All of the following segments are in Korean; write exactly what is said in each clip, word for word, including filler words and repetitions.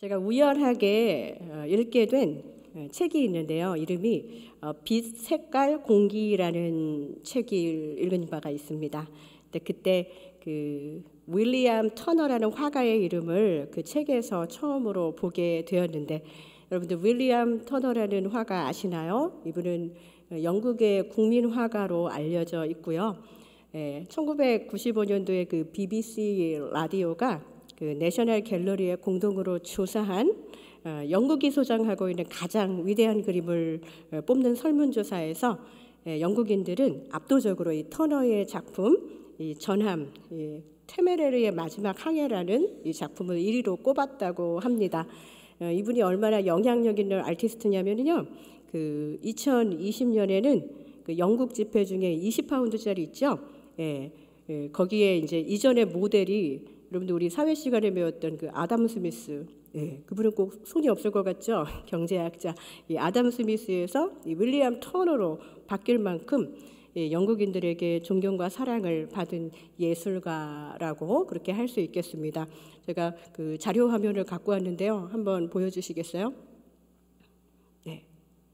제가 우연하게 어, 읽게 된 어, 책이 있는데요. 이름이 어, 빛, 색깔, 공기라는 책을 읽은 바가 있습니다. 근데 그때 그 윌리엄 터너라는 화가의 이름을 그 책에서 처음으로 보게 되었는데, 여러분들 윌리엄 터너라는 화가 아시나요? 이분은 영국의 국민 화가로 알려져 있고요. 예, 천구백구십오 년도에 그 비비씨 라디오가 그 내셔널 갤러리에 공동으로 조사한 어, 영국이 소장하고 있는 가장 위대한 그림을 어, 뽑는 설문조사에서 예, 영국인들은 압도적으로 이 터너의 작품, 이 전함, 이 테메레르의 마지막 항해라는 이 작품을 일 위로 꼽았다고 합니다. 어, 이분이 얼마나 영향력 있는 아티스트냐면요, 그 이천이십 년에는 그 영국 지폐 중에 이십 파운드짜리 있죠. 예, 예, 거기에 이제 이전의 모델이 여러분들 우리 사회 시간에 배웠던 그 아담 스미스, 예, 그분은 꼭 손이 없을 것 같죠? 경제학자 이 아담 스미스에서 이 윌리엄 터너로 바뀔 만큼 예, 영국인들에게 존경과 사랑을 받은 예술가라고 그렇게 할 수 있겠습니다. 제가 그 자료 화면을 갖고 왔는데요, 한번 보여주시겠어요? 네.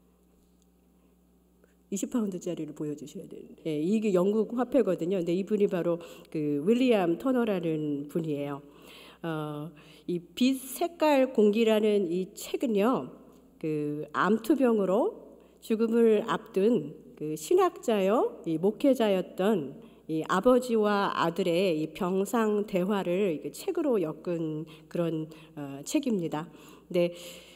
이십 파운드짜리를 보여주셔야 되는데, 예, 이게 영국 화폐거든요. 근데 이분이 바로 그 윌리엄 터너라는 분이에요. 어, 이 빛, 색깔, 공기라는 이 책은요, 그 암투병으로 죽음을 앞둔 그 신학자요, 이 목회자였던 이 아버지와 아들의 이 병상 대화를 책으로 엮은 그런 어, 책입니다. 근데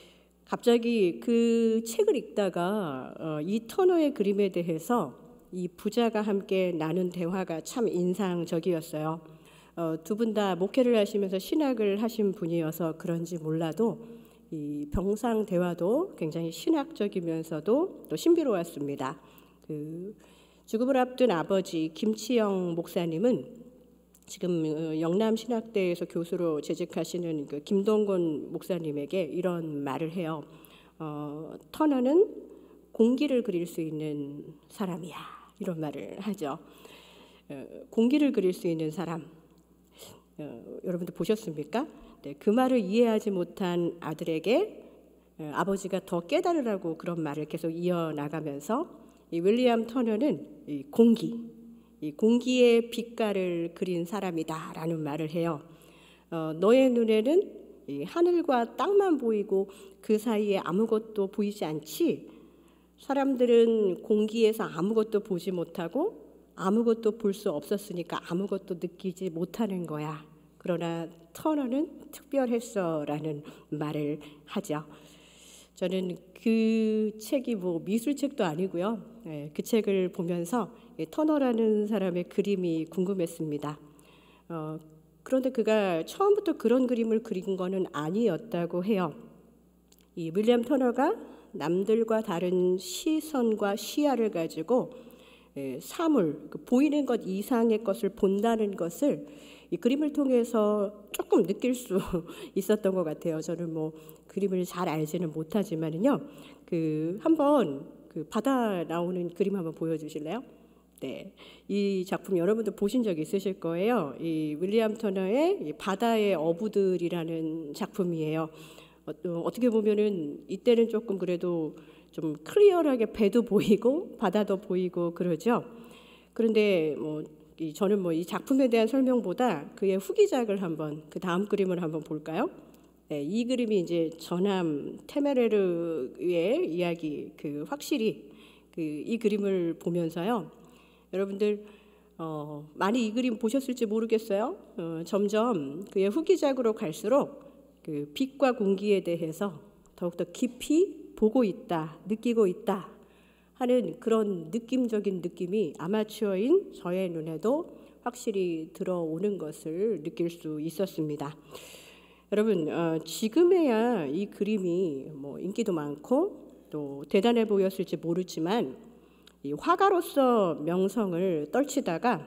갑자기 그 책을 읽다가 어, 이 터너의 그림에 대해서 이 부자가 함께 나눈 대화가 참 인상적이었어요. 어, 두 분 다 목회를 하시면서 신학을 하신 분이어서 그런지 몰라도 이 병상 대화도 굉장히 신학적이면서도 또 신비로웠습니다. 그 죽음을 앞둔 아버지 김치영 목사님은 지금 영남신학대에서 교수로 재직하시는 그 김동건 목사님에게 이런 말을 해요. 어, 터너는 공기를 그릴 수 있는 사람이야, 이런 말을 하죠. 어, 공기를 그릴 수 있는 사람, 어, 여러분들 보셨습니까? 네, 그 말을 이해하지 못한 아들에게 어, 아버지가 더 깨달으라고 그런 말을 계속 이어나가면서 이 윌리엄 터너는 이 공기, 이 공기의 빛깔을 그린 사람이다라는 말을 해요. 어, 너의 눈에는 이 하늘과 땅만 보이고 그 사이에 아무것도 보이지 않지? 사람들은 공기에서 아무것도 보지 못하고 아무것도 볼 수 없었으니까 아무것도 느끼지 못하는 거야. 그러나 터너는 특별했어라는 말을 하죠. 저는 그 책이 뭐 미술책도 아니고요. 예, 그 책을 보면서 터너라는 사람의 그림이 궁금했습니다. 어, 그런데 그가 처음부터 그런 그림을 그린 거는 아니었다고 해요. 이 윌리엄 터너가 남들과 다른 시선과 시야를 가지고 예, 사물, 그 보이는 것 이상의 것을 본다는 것을 이 그림을 통해서 조금 느낄 수 있었던 것 같아요. 저는 뭐 그림을 잘 알지는 못하지만은요, 그 한번 그 바다 나오는 그림 한번 보여주실래요? 네, 이 작품 여러분들 보신 적 있으실 거예요. 이 윌리엄 터너의 이 바다의 어부들이라는 작품이에요. 어, 어떻게 보면은 이때는 조금 그래도 좀 클리어하게 배도 보이고 바다도 보이고 그러죠. 그런데 뭐 이, 저는 뭐 이 작품에 대한 설명보다 그의 후기작을 한번, 그 다음 그림을 한번 볼까요? 네, 이 그림이 이제 전함 테메레르의 이야기, 그 확실히 그 이 그림을 보면서요, 여러분들 어, 많이 이 그림 보셨을지 모르겠어요. 어, 점점 그의 후기작으로 갈수록 그 빛과 공기에 대해서 더욱더 깊이 보고 있다, 느끼고 있다 하는 그런 느낌적인 느낌이 아마추어인 저의 눈에도 확실히 들어오는 것을 느낄 수 있었습니다. 여러분, 어, 지금에야 이 그림이 뭐 인기도 많고 또 대단해 보였을지 모르지만 이 화가로서 명성을 떨치다가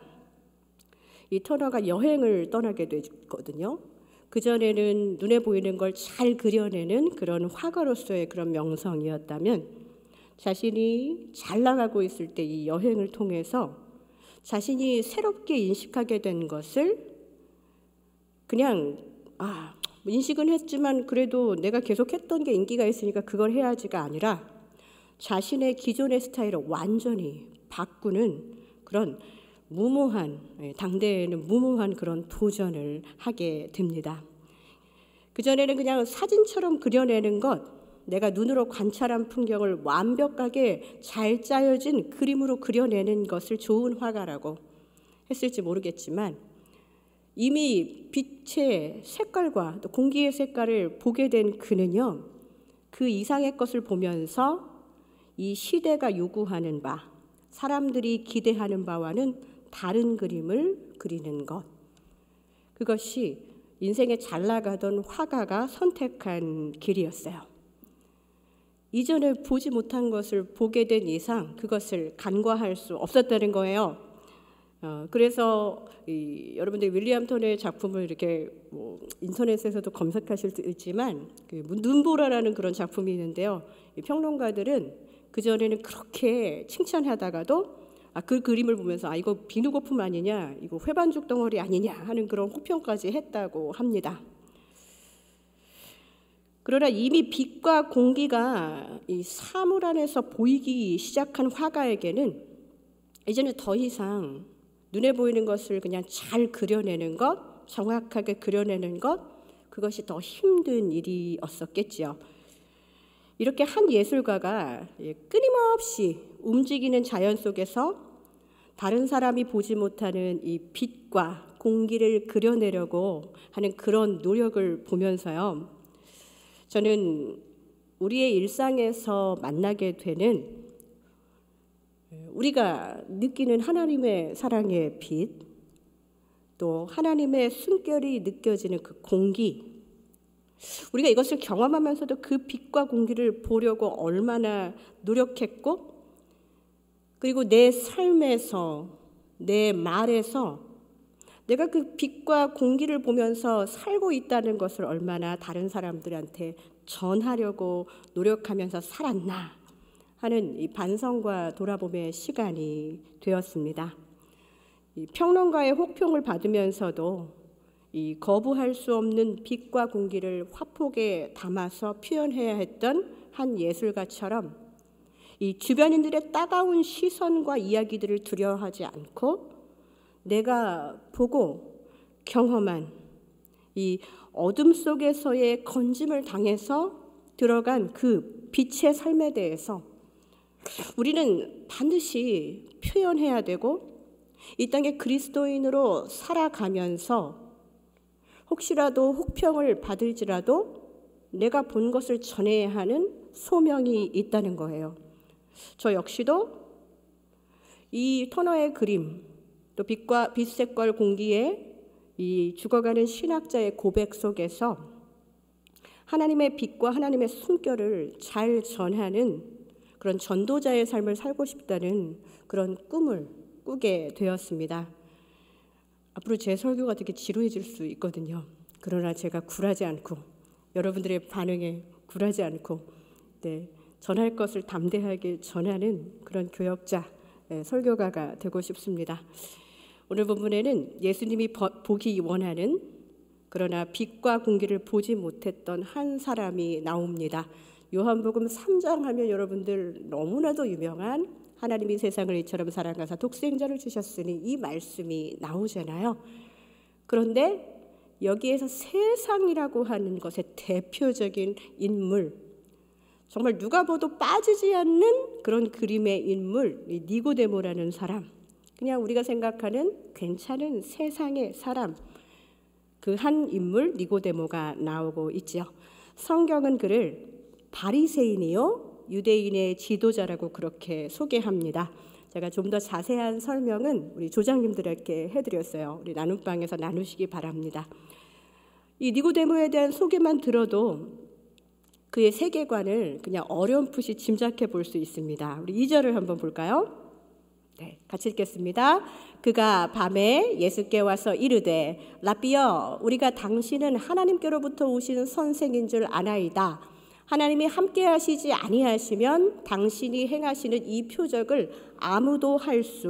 이 터너가 여행을 떠나게 됐거든요. 그전에는 눈에 보이는 걸 잘 그려내는 그런 화가로서의 그런 명성이었다면, 자신이 잘 나가고 있을 때 이 여행을 통해서 자신이 새롭게 인식하게 된 것을 그냥 아 인식은 했지만 그래도 내가 계속 했던 게 인기가 있으니까 그걸 해야지가 아니라 자신의 기존의 스타일을 완전히 바꾸는 그런 무모한, 당대에는 무모한 그런 도전을 하게 됩니다. 그전에는 그냥 사진처럼 그려내는 것, 내가 눈으로 관찰한 풍경을 완벽하게 잘 짜여진 그림으로 그려내는 것을 좋은 화가라고 했을지 모르겠지만 이미 빛의 색깔과 또 공기의 색깔을 보게 된 그는요, 그 이상의 것을 보면서 이 시대가 요구하는 바, 사람들이 기대하는 바와는 다른 그림을 그리는 것, 그것이 인생에 잘 나가던 화가가 선택한 길이었어요. 이전에 보지 못한 것을 보게 된 이상 그것을 간과할 수 없었다는 거예요. 어, 그래서 이, 여러분들 윌리엄 턴의 작품을 이렇게 뭐 인터넷에서도 검색하실 수 있지만 그 눈보라라는 그런 작품이 있는데요. 이 평론가들은 그 전에는 그렇게 칭찬하다가도 아, 그 그림을 보면서 아 이거 비누 거품 아니냐, 이거 회반죽 덩어리 아니냐 하는 그런 호평까지 했다고 합니다. 그러나 이미 빛과 공기가 이 사물 안에서 보이기 시작한 화가에게는 이제는 더 이상 눈에 보이는 것을 그냥 잘 그려내는 것, 정확하게 그려내는 것, 그것이 더 힘든 일이었었겠죠. 이렇게 한 예술가가 끊임없이 움직이는 자연 속에서 다른 사람이 보지 못하는 이 빛과 공기를 그려내려고 하는 그런 노력을 보면서요, 저는 우리의 일상에서 만나게 되는 우리가 느끼는 하나님의 사랑의 빛, 또 하나님의 숨결이 느껴지는 그 공기, 우리가 이것을 경험하면서도 그 빛과 공기를 보려고 얼마나 노력했고, 그리고 내 삶에서, 내 말에서 내가 그 빛과 공기를 보면서 살고 있다는 것을 얼마나 다른 사람들한테 전하려고 노력하면서 살았나 하는 이 반성과 돌아봄의 시간이 되었습니다. 이 평론가의 혹평을 받으면서도 이 거부할 수 없는 빛과 공기를 화폭에 담아서 표현해야 했던 한 예술가처럼 이 주변인들의 따가운 시선과 이야기들을 두려워하지 않고 내가 보고 경험한 이 어둠 속에서의 건짐을 당해서 들어간 그 빛의 삶에 대해서 우리는 반드시 표현해야 되고, 이 땅에 그리스도인으로 살아가면서 혹시라도 혹평을 받을지라도 내가 본 것을 전해야 하는 소명이 있다는 거예요. 저 역시도 이 터너의 그림, 또 빛과 빛색과 공기의 이 죽어가는 신학자의 고백 속에서 하나님의 빛과 하나님의 숨결을 잘 전하는 그런 전도자의 삶을 살고 싶다는 그런 꿈을 꾸게 되었습니다. 앞으로 제 설교가 되게 지루해질 수 있거든요. 그러나 제가 굴하지 않고 여러분들의 반응에 굴하지 않고 네, 전할 것을 담대하게 전하는 그런 교역자, 네, 설교가가 되고 싶습니다. 오늘 본문에는 예수님이 보기 원하는 그러나 빛과 공기를 보지 못했던 한 사람이 나옵니다. 요한복음 삼 장 하면 여러분들 너무나도 유명한 하나님이 세상을 이처럼 사랑하사 독생자를 주셨으니 이 말씀이 나오잖아요. 그런데 여기에서 세상이라고 하는 것의 대표적인 인물, 정말 누가 봐도 빠지지 않는 그런 그림의 인물, 이 니고데모라는 사람, 그냥 우리가 생각하는 괜찮은 세상의 사람, 그 한 인물 니고데모가 나오고 있죠. 성경은 그를 바리새인이요 유대인의 지도자라고 그렇게 소개합니다. 제가 좀 더 자세한 설명은 우리 조장님들에게 해드렸어요. 우리 나눔방에서 나누시기 바랍니다. 이 니고데모에 대한 소개만 들어도 그의 세계관을 그냥 어렴풋이 짐작해 볼 수 있습니다. 우리 이 절을 한번 볼까요? 네, 같이 읽겠습니다. 그가 밤에 예수께 와서 이르되 라삐여, 우리가 당신은 하나님께로부터 오시는 선생인 줄 아나이다. 하나님이 함께 하시지 아니하시면 당신이 행하시는 이 표적을 아무도 할 수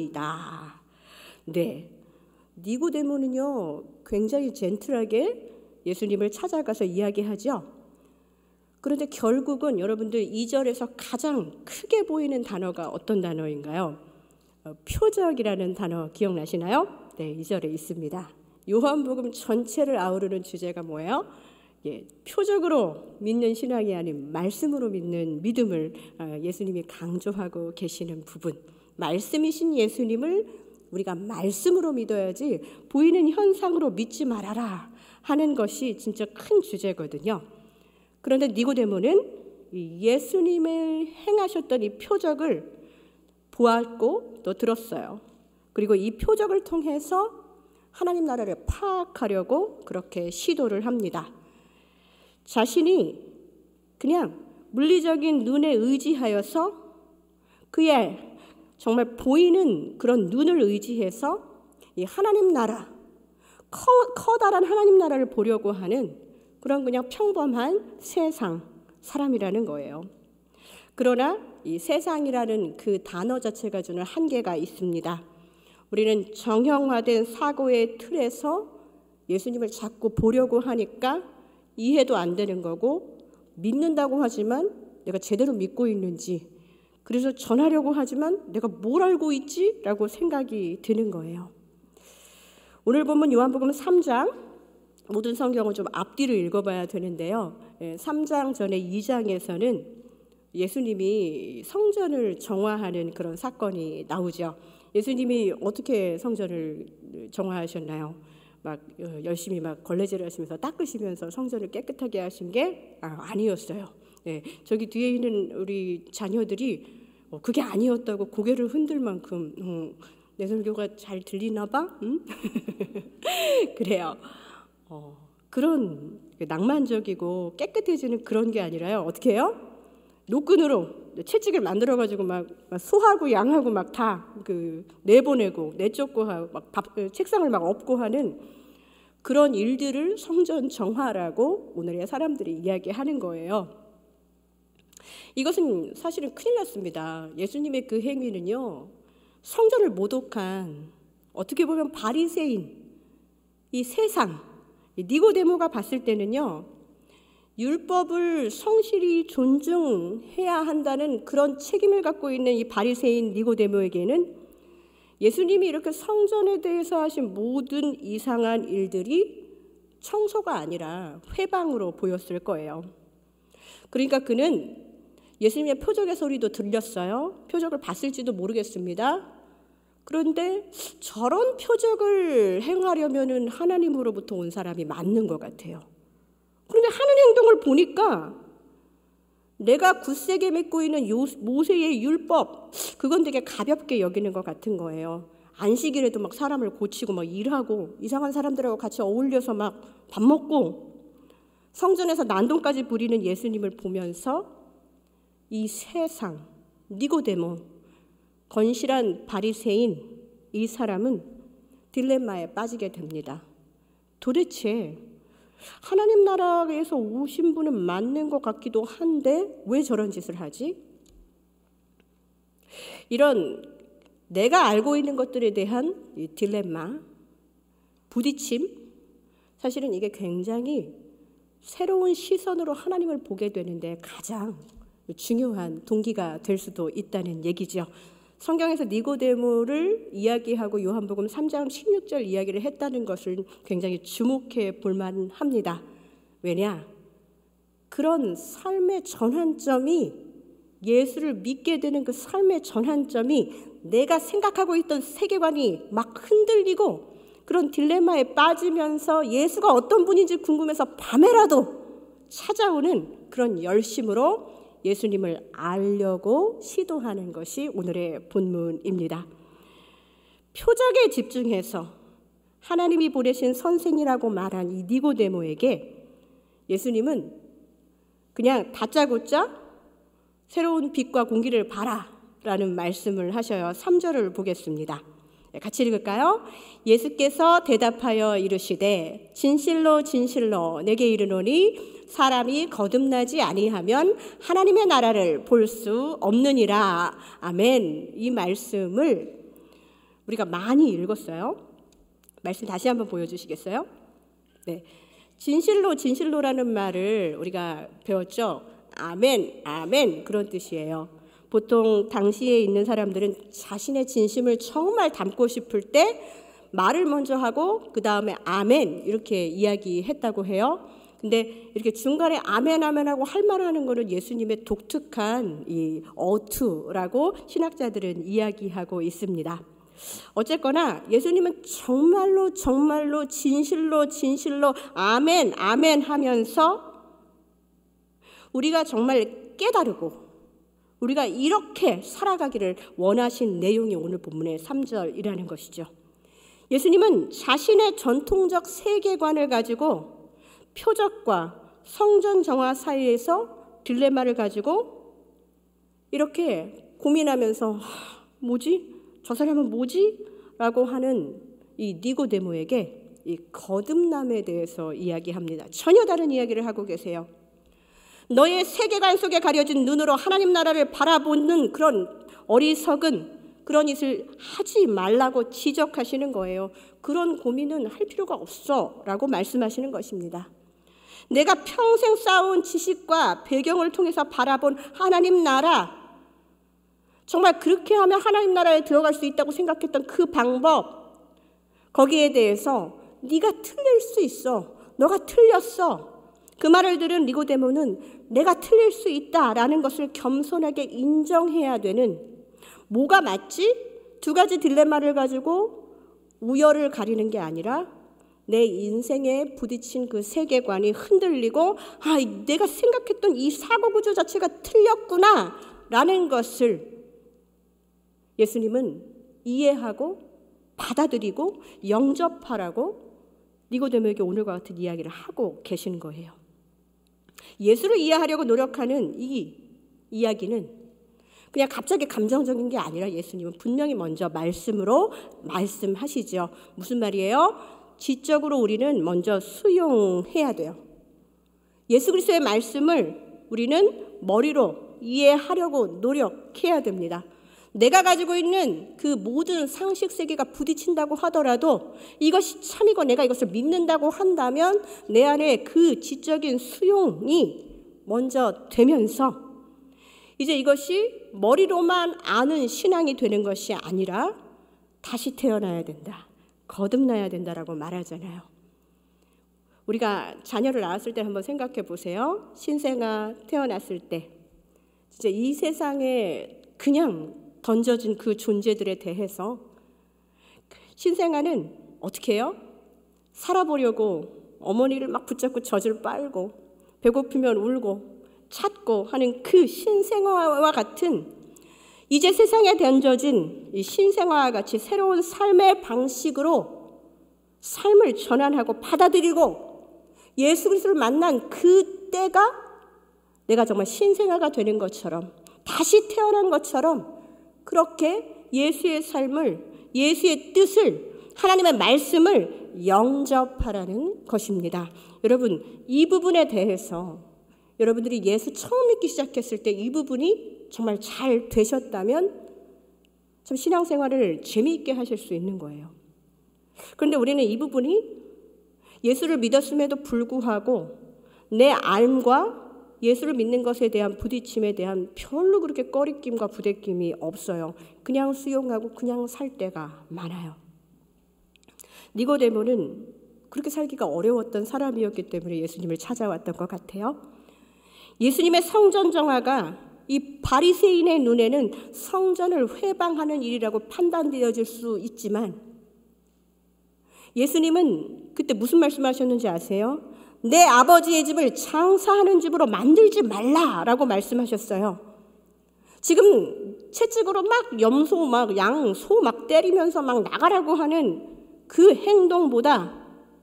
없음이니이다. 네, 니고데모는요 굉장히 젠틀하게 예수님을 찾아가서 이야기하죠. 그런데 결국은 여러분들 이 절에서 가장 크게 보이는 단어가 어떤 단어인가요? 어, 표적이라는 단어 기억나시나요? 네, 이 절에 있습니다. 요한복음 전체를 아우르는 주제가 뭐예요? 예, 표적으로 믿는 신앙이 아닌 말씀으로 믿는 믿음을 예수님이 강조하고 계시는 부분. 말씀이신 예수님을 우리가 말씀으로 믿어야지 보이는 현상으로 믿지 말아라 하는 것이 진짜 큰 주제거든요. 그런데 니고데모는 예수님을 행하셨던 이 표적을 보았고 또 들었어요. 그리고 이 표적을 통해서 하나님 나라를 파악하려고 그렇게 시도를 합니다. 자신이 그냥 물리적인 눈에 의지하여서 그의 정말 보이는 그런 눈을 의지해서 이 하나님 나라, 커, 커다란 하나님 나라를 보려고 하는 그런 그냥 평범한 세상 사람이라는 거예요. 그러나 이 세상이라는 그 단어 자체가 주는 한계가 있습니다. 우리는 정형화된 사고의 틀에서 예수님을 자꾸 보려고 하니까 이해도 안 되는 거고, 믿는다고 하지만 내가 제대로 믿고 있는지, 그래서 전하려고 하지만 내가 뭘 알고 있지? 라고 생각이 드는 거예요. 오늘 보면 요한복음 삼 장, 모든 성경을 좀 앞뒤로 읽어봐야 되는데요. 삼 장 전에 이 장에서는 예수님이 성전을 정화하는 그런 사건이 나오죠. 예수님이 어떻게 성전을 정화하셨나요? 막 열심히 막 걸레질을 하시면서 닦으시면서 성전을 깨끗하게 하신 게 아, 아니었어요. 네, 저기 뒤에 있는 우리 자녀들이 어, 그게 아니었다고 고개를 흔들 만큼 음, 내 설교가 잘 들리나 봐? 음? 그래요. 어, 그런 낭만적이고 깨끗해지는 그런 게 아니라요. 어떻게 해요? 노끈으로 채찍을 만들어가지고 막 소하고 양하고 막 다 그 내보내고 내쫓고 하고 막 밥, 책상을 막 엎고 하는 그런 일들을 성전 정화라고 오늘의 사람들이 이야기하는 거예요. 이것은 사실은 큰일 났습니다. 예수님의 그 행위는요, 성전을 모독한 어떻게 보면 바리새인, 이 세상, 니고데모가 봤을 때는요, 율법을 성실히 존중해야 한다는 그런 책임을 갖고 있는 이 바리새인 니고데모에게는 예수님이 이렇게 성전에 대해서 하신 모든 이상한 일들이 청소가 아니라 회방으로 보였을 거예요. 그러니까 그는 예수님의 표적의 소리도 들렸어요. 표적을 봤을지도 모르겠습니다. 그런데 저런 표적을 행하려면은 하나님으로부터 온 사람이 맞는 것 같아요. 그런데 하는 행동을 보니까 내가 굳세게 맺고 있는 모세의 율법, 그건 되게 가볍게 여기는 것 같은 거예요. 안식일에도 막 사람을 고치고 막 일하고 이상한 사람들하고 같이 어울려서 막 밥 먹고 성전에서 난동까지 부리는 예수님을 보면서 이 세상, 니고데모, 건실한 바리새인, 이 사람은 딜레마에 빠지게 됩니다. 도대체 하나님 나라에서 오신 분은 맞는 것 같기도 한데 왜 저런 짓을 하지? 이런 내가 알고 있는 것들에 대한 이 딜레마, 부딪힘, 사실은 이게 굉장히 새로운 시선으로 하나님을 보게 되는데 가장 중요한 동기가 될 수도 있다는 얘기죠. 성경에서 니고데모를 이야기하고 요한복음 삼 장 십육 절 이야기를 했다는 것을 굉장히 주목해 볼 만합니다. 왜냐? 그런 삶의 전환점이, 예수를 믿게 되는 그 삶의 전환점이 내가 생각하고 있던 세계관이 막 흔들리고 그런 딜레마에 빠지면서 예수가 어떤 분인지 궁금해서 밤에라도 찾아오는 그런 열심으로 예수님을 알려고 시도하는 것이 오늘의 본문입니다. 표적에 집중해서 하나님이 보내신 선생이라고 말한 이 니고데모에게 예수님은 그냥 다짜고짜 새로운 빛과 공기를 봐라 라는 말씀을 하셔요. 삼 절을 보겠습니다. 같이 읽을까요? 예수께서 대답하여 이르시되 진실로 진실로 내게 이르노니 사람이 거듭나지 아니하면 하나님의 나라를 볼 수 없느니라. 아멘. 이 말씀을 우리가 많이 읽었어요. 말씀 다시 한번 보여주시겠어요? 네. 진실로 진실로라는 말을 우리가 배웠죠. 아멘, 아멘 그런 뜻이에요. 보통 당시에 있는 사람들은 자신의 진심을 정말 담고 싶을 때 말을 먼저 하고 그 다음에 아멘 이렇게 이야기했다고 해요. 근데 이렇게 중간에 아멘 아멘하고 할 말하는 거는 예수님의 독특한 이 어투라고 신학자들은 이야기하고 있습니다. 어쨌거나 예수님은 정말로 정말로 진실로 진실로 아멘 아멘 하면서 우리가 정말 깨달고 우리가 이렇게 살아가기를 원하신 내용이 오늘 본문의 삼 절이라는 것이죠. 예수님은 자신의 전통적 세계관을 가지고 표적과 성전 정화 사이에서 딜레마를 가지고 이렇게 고민하면서 뭐지? 저 사람은 뭐지? 라고 하는 이 니고데모에게 이 거듭남에 대해서 이야기합니다. 전혀 다른 이야기를 하고 계세요. 너의 세계관 속에 가려진 눈으로 하나님 나라를 바라보는 그런 어리석은 그런 짓을 하지 말라고 지적하시는 거예요. 그런 고민은 할 필요가 없어 라고 말씀하시는 것입니다. 내가 평생 쌓아온 지식과 배경을 통해서 바라본 하나님 나라, 정말 그렇게 하면 하나님 나라에 들어갈 수 있다고 생각했던 그 방법, 거기에 대해서 네가 틀릴 수 있어. 너가 틀렸어. 그 말을 들은 니고데모는 내가 틀릴 수 있다라는 것을 겸손하게 인정해야 되는, 뭐가 맞지? 두 가지 딜레마를 가지고 우열을 가리는 게 아니라 내 인생에 부딪힌 그 세계관이 흔들리고 아, 내가 생각했던 이 사고구조 자체가 틀렸구나 라는 것을 예수님은 이해하고 받아들이고 영접하라고 니고데모에게 오늘과 같은 이야기를 하고 계신 거예요. 예수를 이해하려고 노력하는 이 이야기는 그냥 갑자기 감정적인 게 아니라 예수님은 분명히 먼저 말씀으로 말씀하시죠. 무슨 말이에요? 지적으로 우리는 먼저 수용해야 돼요. 예수 그리스도의 말씀을 우리는 머리로 이해하려고 노력해야 됩니다. 내가 가지고 있는 그 모든 상식 세계가 부딪힌다고 하더라도 이것이 참이고 내가 이것을 믿는다고 한다면 내 안에 그 지적인 수용이 먼저 되면서 이제 이것이 머리로만 아는 신앙이 되는 것이 아니라 다시 태어나야 된다. 거듭나야 된다라고 말하잖아요. 우리가 자녀를 낳았을 때 한번 생각해 보세요. 신생아 태어났을 때 진짜 이 세상에 그냥 던져진 그 존재들에 대해서 신생아는 어떻게 해요? 살아보려고 어머니를 막 붙잡고 젖을 빨고 배고프면 울고 찾고 하는 그 신생아와 같은 이제 세상에 던져진 이 신생아와 같이 새로운 삶의 방식으로 삶을 전환하고 받아들이고 예수 그리스도를 만난 그 때가 내가 정말 신생아가 되는 것처럼 다시 태어난 것처럼 그렇게 예수의 삶을 예수의 뜻을 하나님의 말씀을 영접하라는 것입니다. 여러분 이 부분에 대해서 여러분들이 예수 처음 믿기 시작했을 때 이 부분이 정말 잘 되셨다면 참 신앙생활을 재미있게 하실 수 있는 거예요. 그런데 우리는 이 부분이 예수를 믿었음에도 불구하고 내 삶과 예수를 믿는 것에 대한 부딪힘에 대한 별로 그렇게 꺼리낌과 부대낌이 없어요. 그냥 수용하고 그냥 살 때가 많아요. 니고데모는 그렇게 살기가 어려웠던 사람이었기 때문에 예수님을 찾아왔던 것 같아요. 예수님의 성전 정화가 이 바리새인의 눈에는 성전을 회방하는 일이라고 판단되어질 수 있지만 예수님은 그때 무슨 말씀하셨는지 아세요? 내 아버지의 집을 장사하는 집으로 만들지 말라라고 말씀하셨어요. 지금 채찍으로 막 염소 막 양, 소 막 때리면서 막 나가라고 하는 그 행동보다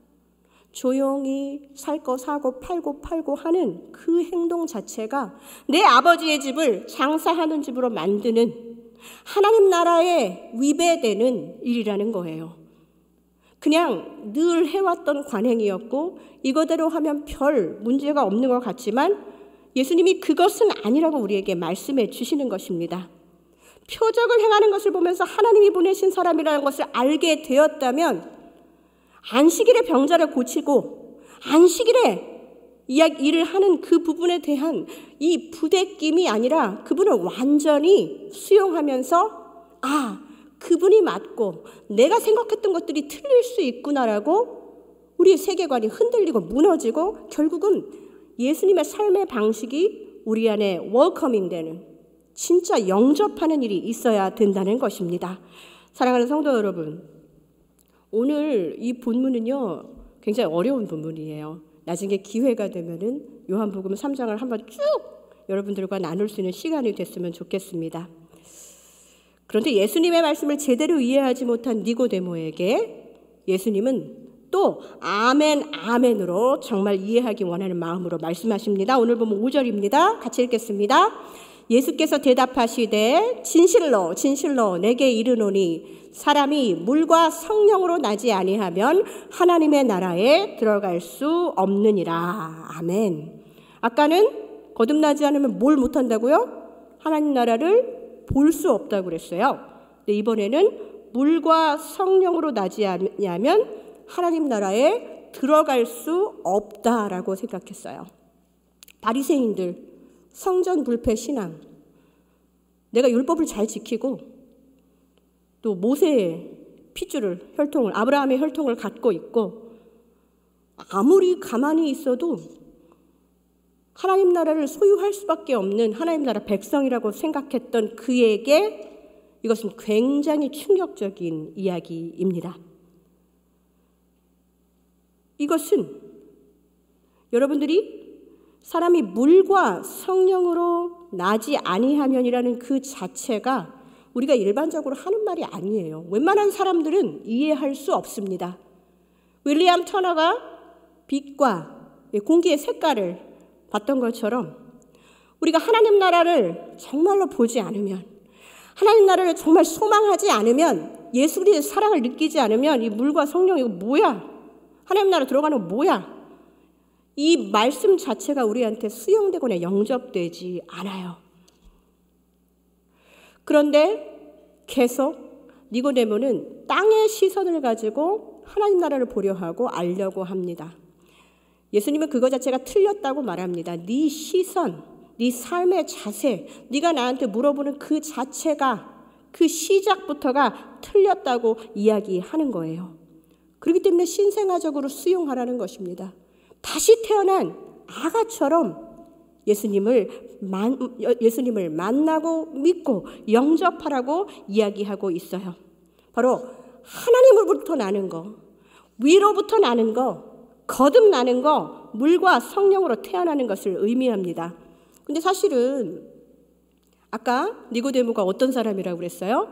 조용히 살 거 사고 팔고 팔고 하는 그 행동 자체가 내 아버지의 집을 장사하는 집으로 만드는 하나님 나라에 위배되는 일이라는 거예요. 그냥 늘 해왔던 관행이었고 이거대로 하면 별 문제가 없는 것 같지만 예수님이 그것은 아니라고 우리에게 말씀해 주시는 것입니다. 표적을 행하는 것을 보면서 하나님이 보내신 사람이라는 것을 알게 되었다면 안식일에 병자를 고치고 안식일에 이야기, 일을 하는 그 부분에 대한 이 부대낌이 아니라 그분을 완전히 수용하면서 아, 그분이 맞고 내가 생각했던 것들이 틀릴 수 있구나라고 우리의 세계관이 흔들리고 무너지고 결국은 예수님의 삶의 방식이 우리 안에 웰커밍 되는 진짜 영접하는 일이 있어야 된다는 것입니다. 사랑하는 성도 여러분, 오늘 이 본문은요 굉장히 어려운 본문이에요. 나중에 기회가 되면은 요한복음 삼 장을 한번 쭉 여러분들과 나눌 수 있는 시간이 됐으면 좋겠습니다. 그런데 예수님의 말씀을 제대로 이해하지 못한 니고데모에게 예수님은 또 아멘 아멘으로 정말 이해하기 원하는 마음으로 말씀하십니다. 오늘 보면 오 절입니다. 같이 읽겠습니다. 예수께서 대답하시되 진실로 진실로 내게 이르노니 사람이 물과 성령으로 나지 아니하면 하나님의 나라에 들어갈 수 없느니라. 아멘. 아까는 거듭나지 않으면 뭘 못한다고요? 하나님 나라를 볼 수 없다고 그랬어요. 근데 이번에는 물과 성령으로 나지 않으면 하나님 나라에 들어갈 수 없다라고 생각했어요. 바리새인들 성전 불패 신앙, 내가 율법을 잘 지키고 또 모세의 핏줄을 혈통을 아브라함의 혈통을 갖고 있고 아무리 가만히 있어도 하나님 나라를 소유할 수밖에 없는 하나님 나라 백성이라고 생각했던 그에게 이것은 굉장히 충격적인 이야기입니다. 이것은 여러분들이 사람이 물과 성령으로 나지 아니하면이라는 그 자체가 우리가 일반적으로 하는 말이 아니에요. 웬만한 사람들은 이해할 수 없습니다. 윌리엄 터너가 빛과 공기의 색깔을 봤던 것처럼 우리가 하나님 나라를 정말로 보지 않으면, 하나님 나라를 정말 소망하지 않으면, 예수 그리스도의 사랑을 느끼지 않으면 이 물과 성령 이거 뭐야? 하나님 나라 들어가는 거 뭐야? 이 말씀 자체가 우리한테 수용되거나 영접되지 않아요. 그런데 계속 니고데모는 땅의 시선을 가지고 하나님 나라를 보려 하고 알려고 합니다. 예수님은 그거 자체가 틀렸다고 말합니다. 네 시선, 네 삶의 자세, 네가 나한테 물어보는 그 자체가, 그 시작부터가 틀렸다고 이야기하는 거예요. 그렇기 때문에 신생아적으로 수용하라는 것입니다. 다시 태어난 아가처럼 예수님을, 만, 예수님을 만나고 믿고 영접하라고 이야기하고 있어요. 바로 하나님으로부터 나는 거, 위로부터 나는 거, 거듭나는 거, 물과 성령으로 태어나는 것을 의미합니다. 근데 사실은 아까 니고데모가 어떤 사람이라고 그랬어요?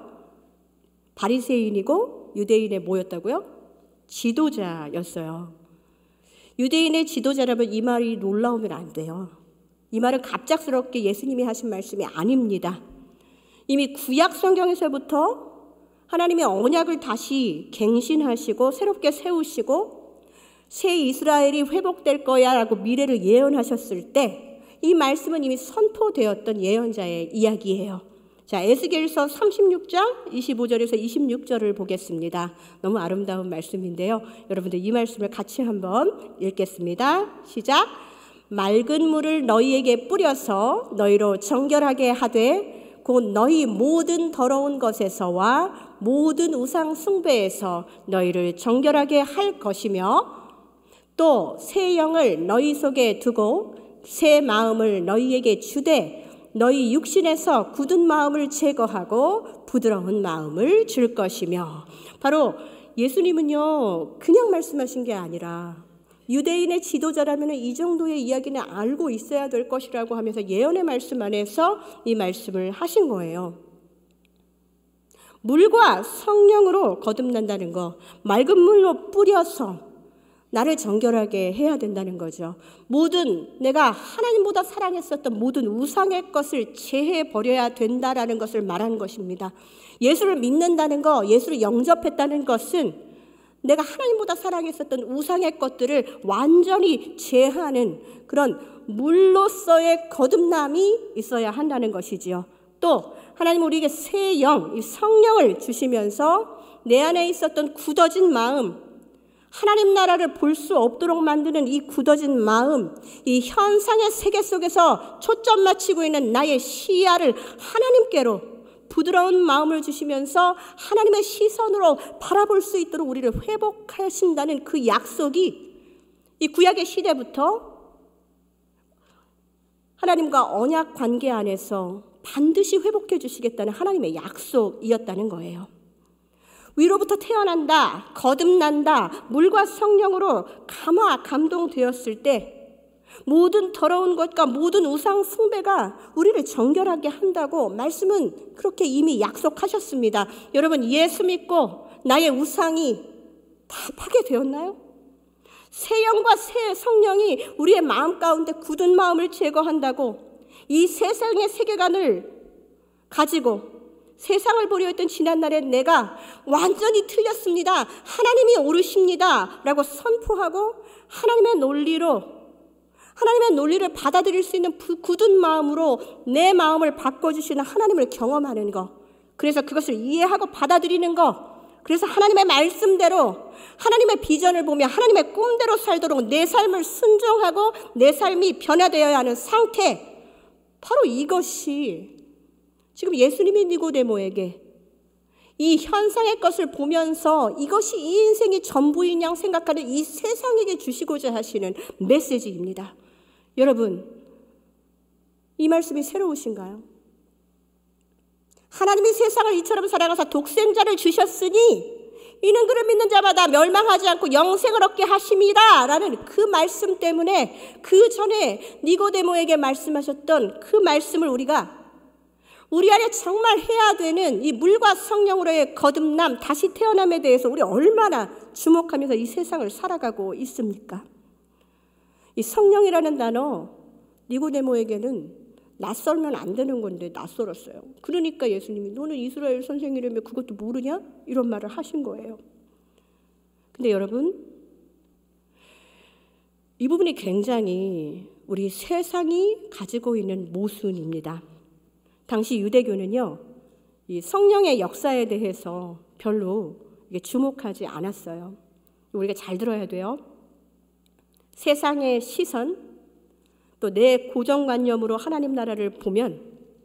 바리새인이고 유대인에 모였다고요? 지도자였어요. 유대인의 지도자라면 이 말이 놀라우면 안 돼요. 이 말은 갑작스럽게 예수님이 하신 말씀이 아닙니다. 이미 구약 성경에서부터 하나님의 언약을 다시 갱신하시고 새롭게 세우시고 새 이스라엘이 회복될 거야 라고 미래를 예언하셨을 때 이 말씀은 이미 선포되었던 예언자의 이야기예요. 자, 에스겔서 삼십육 장 이십오 절에서 이십육 절을 보겠습니다. 너무 아름다운 말씀인데요. 여러분들 이 말씀을 같이 한번 읽겠습니다. 시작. 맑은 물을 너희에게 뿌려서 너희로 정결하게 하되 곧 너희 모든 더러운 것에서와 모든 우상 숭배에서 너희를 정결하게 할 것이며 또 새 영을 너희 속에 두고 새 마음을 너희에게 주되 너희 육신에서 굳은 마음을 제거하고 부드러운 마음을 줄 것이며. 바로 예수님은요 그냥 말씀하신 게 아니라 유대인의 지도자라면 이 정도의 이야기는 알고 있어야 될 것이라고 하면서 예언의 말씀 안에서 이 말씀을 하신 거예요. 물과 성령으로 거듭난다는 거, 맑은 물로 뿌려서 나를 정결하게 해야 된다는 거죠. 모든 내가 하나님보다 사랑했었던 모든 우상의 것을 제해버려야 된다라는 것을 말하는 것입니다. 예수를 믿는다는 거, 예수를 영접했다는 것은 내가 하나님보다 사랑했었던 우상의 것들을 완전히 제하는 그런 물로서의 거듭남이 있어야 한다는 것이지요. 또 하나님 우리에게 새 영, 이 성령을 주시면서 내 안에 있었던 굳어진 마음, 하나님 나라를 볼 수 없도록 만드는 이 굳어진 마음, 이 현상의 세계 속에서 초점 맞추고 있는 나의 시야를 하나님께로 부드러운 마음을 주시면서 하나님의 시선으로 바라볼 수 있도록 우리를 회복하신다는 그 약속이 이 구약의 시대부터 하나님과 언약 관계 안에서 반드시 회복해 주시겠다는 하나님의 약속이었다는 거예요. 위로부터 태어난다, 거듭난다, 물과 성령으로 감화, 감동되었을 때 모든 더러운 것과 모든 우상 숭배가 우리를 정결하게 한다고 말씀은 그렇게 이미 약속하셨습니다. 여러분, 예수 믿고 나의 우상이 다 파괴되었나요? 새 영과 새 성령이 우리의 마음 가운데 굳은 마음을 제거한다고 이 세상의 세계관을 가지고 세상을 보려 했던 지난날에 내가 완전히 틀렸습니다, 하나님이 옳으십니다 라고 선포하고 하나님의 논리로 하나님의 논리를 받아들일 수 있는 굳은 마음으로 내 마음을 바꿔주시는 하나님을 경험하는 것, 그래서 그것을 이해하고 받아들이는 것, 그래서 하나님의 말씀대로 하나님의 비전을 보며 하나님의 꿈대로 살도록 내 삶을 순종하고 내 삶이 변화되어야 하는 상태, 바로 이것이 지금 예수님이 니고데모에게 이 현상의 것을 보면서 이것이 이 인생이 전부인 양 생각하는 이 세상에게 주시고자 하시는 메시지입니다. 여러분, 이 말씀이 새로우신가요? 하나님이 세상을 이처럼 사랑하사 독생자를 주셨으니 이는 그를 믿는 자마다 멸망하지 않고 영생을 얻게 하심이라 라는 그 말씀 때문에 그 전에 니고데모에게 말씀하셨던 그 말씀을 우리가 우리 안에 정말 해야 되는 이 물과 성령으로의 거듭남, 다시 태어남에 대해서 우리 얼마나 주목하면서 이 세상을 살아가고 있습니까? 이 성령이라는 단어, 니고데모에게는 낯설면 안 되는 건데 낯설었어요. 그러니까 예수님이 너는 이스라엘 선생이라며 그것도 모르냐? 이런 말을 하신 거예요. 근데 여러분, 이 부분이 굉장히 우리 세상이 가지고 있는 모순입니다. 당시 유대교는요, 이 성령의 역사에 대해서 별로 주목하지 않았어요. 우리가 잘 들어야 돼요. 세상의 시선, 또 내 고정관념으로 하나님 나라를 보면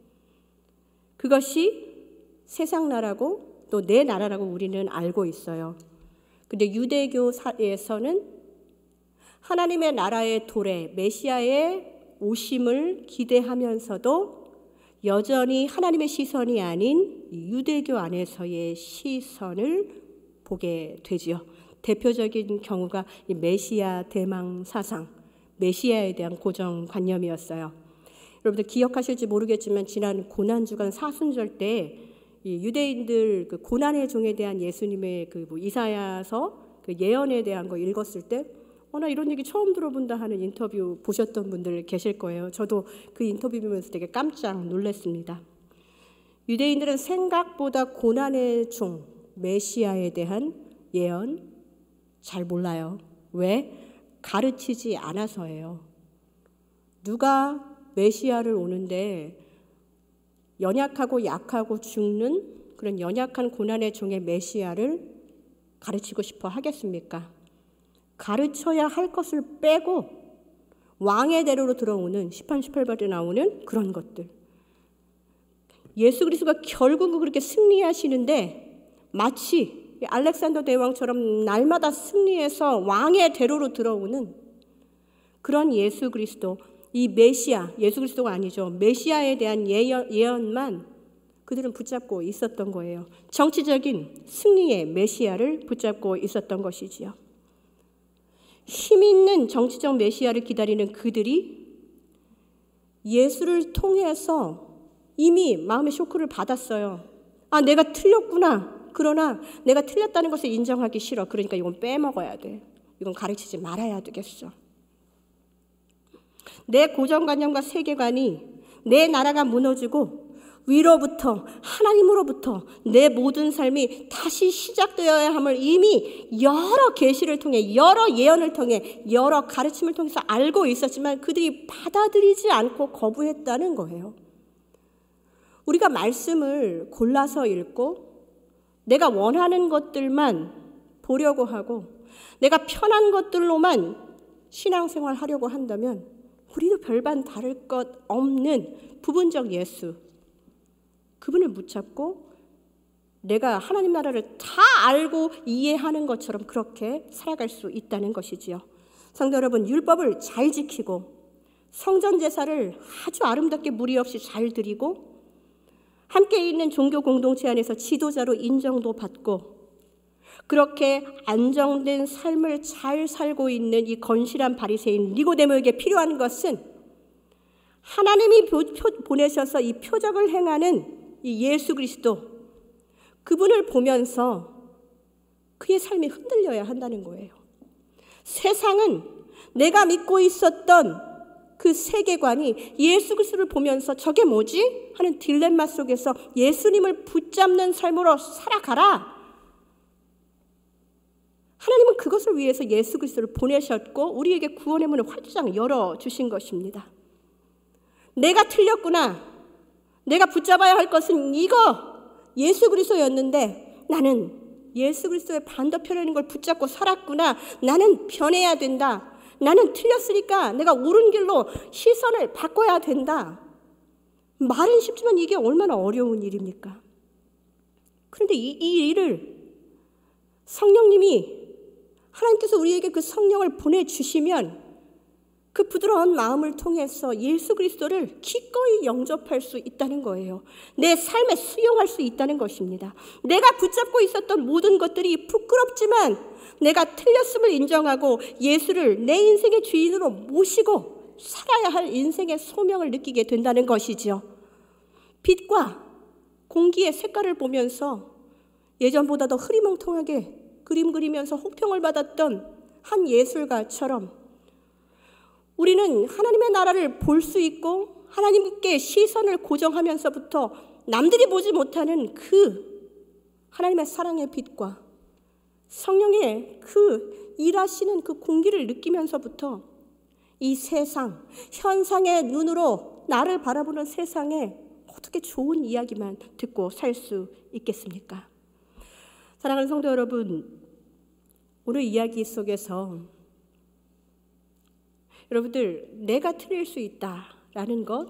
그것이 세상 나라고 또 내 나라라고 우리는 알고 있어요. 근데 유대교에서는 하나님의 나라의 도래, 메시아의 오심을 기대하면서도 여전히 하나님의 시선이 아닌 유대교 안에서의 시선을 보게 되지요. 대표적인 경우가 이 메시아 대망 사상, 메시아에 대한 고정관념이었어요. 여러분들 기억하실지 모르겠지만 지난 고난주간 사순절 때 이 유대인들 그 고난의 종에 대한 예수님의 그 뭐 이사야서 그 예언에 대한 거 읽었을 때 어, 나 이런 얘기 처음 들어본다 하는 인터뷰 보셨던 분들 계실 거예요. 저도 그 인터뷰 보면서 되게 깜짝 놀랐습니다. 유대인들은 생각보다 고난의 종, 메시아에 대한 예언 잘 몰라요. 왜? 가르치지 않아서예요. 누가 메시아를 오는데 연약하고 약하고 죽는 그런 연약한 고난의 종의 메시아를 가르치고 싶어 하겠습니까? 가르쳐야 할 것을 빼고 왕의 대로로 들어오는 십삼, 십팔 절에 나오는 그런 것들. 예수 그리스도가 결국은 그렇게 승리하시는데 마치 알렉산더 대왕처럼 날마다 승리해서 왕의 대로로 들어오는 그런 예수 그리스도, 이 메시아, 예수 그리스도가 아니죠. 메시아에 대한 예언, 예언만 그들은 붙잡고 있었던 거예요. 정치적인 승리의 메시아를 붙잡고 있었던 것이지요. 힘 있는 정치적 메시아를 기다리는 그들이 예수를 통해서 이미 마음의 쇼크를 받았어요. 아, 내가 틀렸구나. 그러나 내가 틀렸다는 것을 인정하기 싫어. 그러니까 이건 빼먹어야 돼. 이건 가르치지 말아야 되겠어. 내 고정관념과 세계관이 내 나라가 무너지고 위로부터 하나님으로부터 내 모든 삶이 다시 시작되어야 함을 이미 여러 계시를 통해 여러 예언을 통해 여러 가르침을 통해서 알고 있었지만 그들이 받아들이지 않고 거부했다는 거예요. 우리가 말씀을 골라서 읽고 내가 원하는 것들만 보려고 하고 내가 편한 것들로만 신앙생활 하려고 한다면 우리도 별반 다를 것 없는 부분적 예수, 그분을 붙잡고 내가 하나님 나라를 다 알고 이해하는 것처럼 그렇게 살아갈 수 있다는 것이지요. 성도 여러분, 율법을 잘 지키고 성전 제사를 아주 아름답게 무리 없이 잘 드리고 함께 있는 종교 공동체 안에서 지도자로 인정도 받고 그렇게 안정된 삶을 잘 살고 있는 이 건실한 바리새인 니고데모에게 필요한 것은 하나님이 보내셔서 이 표적을 행하는 이 예수 그리스도, 그분을 보면서 그의 삶이 흔들려야 한다는 거예요. 세상은 내가 믿고 있었던 그 세계관이 예수 그리스도를 보면서 저게 뭐지? 하는 딜레마 속에서 예수님을 붙잡는 삶으로 살아가라. 하나님은 그것을 위해서 예수 그리스도를 보내셨고 우리에게 구원의 문을 활짝 열어주신 것입니다. 내가 틀렸구나. 내가 붙잡아야 할 것은 이거 예수 그리스도였는데 나는 예수 그리스도의 반대편에 걸 붙잡고 살았구나. 나는 변해야 된다. 나는 틀렸으니까 내가 옳은 길로 시선을 바꿔야 된다. 말은 쉽지만 이게 얼마나 어려운 일입니까? 그런데 이, 이 일을 성령님이, 하나님께서 우리에게 그 성령을 보내주시면 그 부드러운 마음을 통해서 예수 그리스도를 기꺼이 영접할 수 있다는 거예요. 내 삶에 수용할 수 있다는 것입니다. 내가 붙잡고 있었던 모든 것들이 부끄럽지만 내가 틀렸음을 인정하고 예수를 내 인생의 주인으로 모시고 살아야 할 인생의 소명을 느끼게 된다는 것이지요. 빛과 공기의 색깔을 보면서 예전보다 더 흐리멍텅하게 그림 그리면서 호평을 받았던 한 예술가처럼 우리는 하나님의 나라를 볼 수 있고 하나님께 시선을 고정하면서부터 남들이 보지 못하는 그 하나님의 사랑의 빛과 성령의 그 일하시는 그 공기를 느끼면서부터 이 세상, 현상의 눈으로 나를 바라보는 세상에 어떻게 좋은 이야기만 듣고 살 수 있겠습니까? 사랑하는 성도 여러분, 오늘 이야기 속에서 여러분들, 내가 틀릴 수 있다라는 것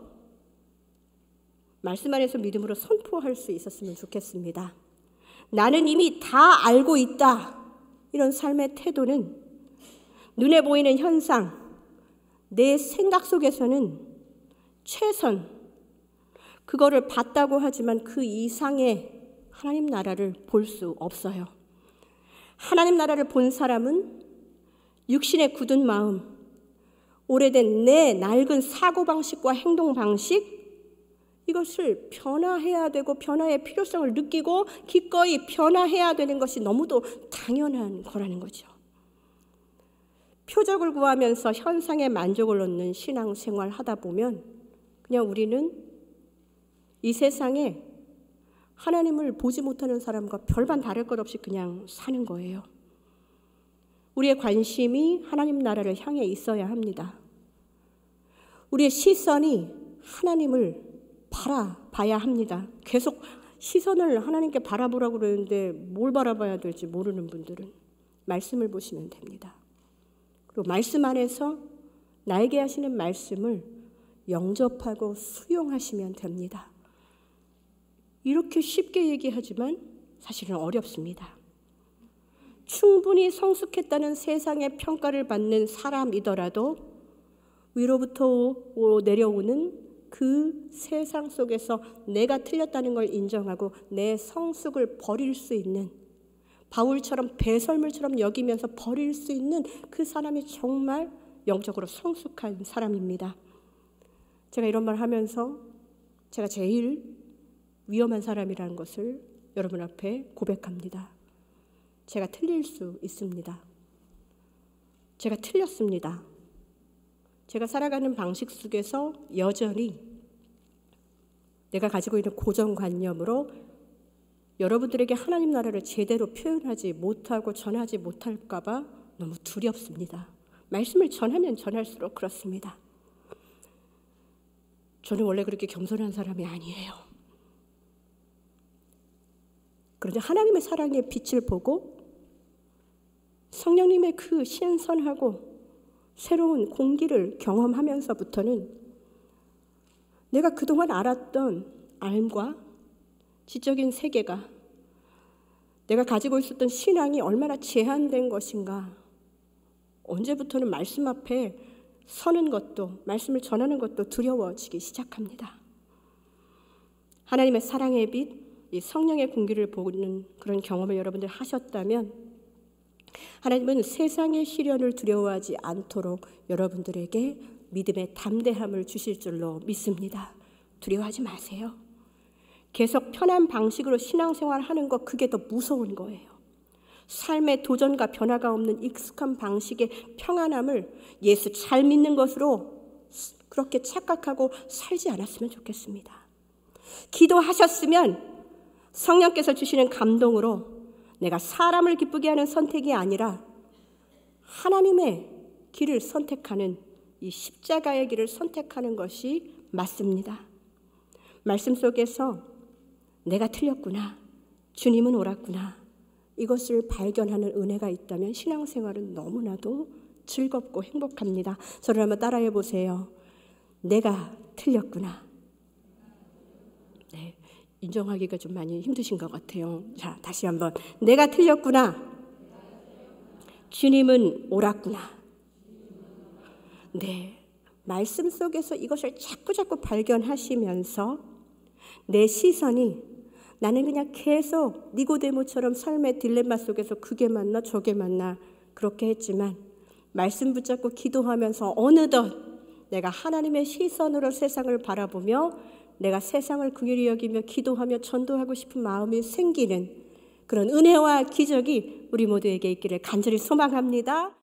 말씀 안에서 믿음으로 선포할 수 있었으면 좋겠습니다. 나는 이미 다 알고 있다. 이런 삶의 태도는 눈에 보이는 현상, 내 생각 속에서는 최선, 그거를 봤다고 하지만 그 이상의 하나님 나라를 볼 수 없어요. 하나님 나라를 본 사람은 육신의 굳은 마음, 오래된 내 낡은 사고방식과 행동방식, 이것을 변화해야 되고 변화의 필요성을 느끼고 기꺼이 변화해야 되는 것이 너무도 당연한 거라는 거죠. 표적을 구하면서 현상에 만족을 얻는 신앙생활 하다 보면 그냥 우리는 이 세상에 하나님을 보지 못하는 사람과 별반 다를 것 없이 그냥 사는 거예요. 우리의 관심이 하나님 나라를 향해 있어야 합니다. 우리의 시선이 하나님을 바라봐야 합니다. 계속 시선을 하나님께 바라보라고 그러는데 뭘 바라봐야 될지 모르는 분들은 말씀을 보시면 됩니다. 그리고 말씀 안에서 나에게 하시는 말씀을 영접하고 수용하시면 됩니다. 이렇게 쉽게 얘기하지만 사실은 어렵습니다. 충분히 성숙했다는 세상의 평가를 받는 사람이더라도 위로부터 내려오는 그 세상 속에서 내가 틀렸다는 걸 인정하고 내 성숙을 버릴 수 있는, 바울처럼 배설물처럼 여기면서 버릴 수 있는 그 사람이 정말 영적으로 성숙한 사람입니다. 제가 이런 말 하면서 제가 제일 위험한 사람이라는 것을 여러분 앞에 고백합니다. 제가 틀릴 수 있습니다. 제가 틀렸습니다. 제가 살아가는 방식 속에서 여전히 내가 가지고 있는 고정관념으로 여러분들에게 하나님 나라를 제대로 표현하지 못하고 전하지 못할까 봐 너무 두렵습니다. 말씀을 전하면 전할수록 그렇습니다. 저는 원래 그렇게 겸손한 사람이 아니에요. 그런데 하나님의 사랑의 빛을 보고 성령님의 그 신선하고 새로운 공기를 경험하면서부터는 내가 그동안 알았던 알과 지적인 세계가, 내가 가지고 있었던 신앙이 얼마나 제한된 것인가, 언제부터는 말씀 앞에 서는 것도, 말씀을 전하는 것도 두려워지기 시작합니다. 하나님의 사랑의 빛, 이 성령의 공기를 보는 그런 경험을 여러분들 하셨다면 하나님은 세상의 시련을 두려워하지 않도록 여러분들에게 믿음의 담대함을 주실 줄로 믿습니다. 두려워하지 마세요. 계속 편한 방식으로 신앙생활하는 것, 그게 더 무서운 거예요. 삶의 도전과 변화가 없는 익숙한 방식의 평안함을 예수 잘 믿는 것으로 그렇게 착각하고 살지 않았으면 좋겠습니다. 기도하셨으면 성령께서 주시는 감동으로 내가 사람을 기쁘게 하는 선택이 아니라 하나님의 길을 선택하는, 이 십자가의 길을 선택하는 것이 맞습니다. 말씀 속에서 내가 틀렸구나, 주님은 옳았구나, 이것을 발견하는 은혜가 있다면 신앙생활은 너무나도 즐겁고 행복합니다. 저를 한번 따라해 보세요. 내가 틀렸구나. 네, 인정하기가 좀 많이 힘드신 것 같아요. 자, 다시 한번. 내가 틀렸구나. 주님은 옳았구나. 네, 말씀 속에서 이것을 자꾸 자꾸 발견하시면서 내 시선이, 나는 그냥 계속 니고데모처럼 삶의 딜레마 속에서 그게 맞나 저게 맞나 그렇게 했지만 말씀 붙잡고 기도하면서 어느덧 내가 하나님의 시선으로 세상을 바라보며 내가 세상을 긍휼히 여기며 기도하며 전도하고 싶은 마음이 생기는 그런 은혜와 기적이 우리 모두에게 있기를 간절히 소망합니다.